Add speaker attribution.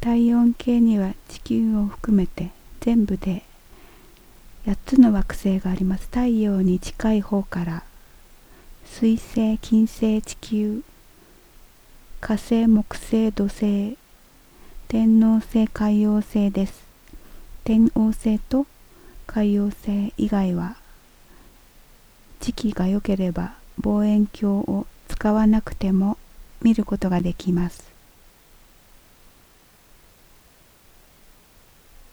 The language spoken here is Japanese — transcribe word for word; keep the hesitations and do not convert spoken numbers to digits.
Speaker 1: 太陽系には地球を含めて全部でやっつの惑星があります。太陽に近い方から水星、金星、地球、火星、木星、土星、天王星、海王星です。天王星と海王星以外は時期が良ければ望遠鏡を使わなくても見ることができます。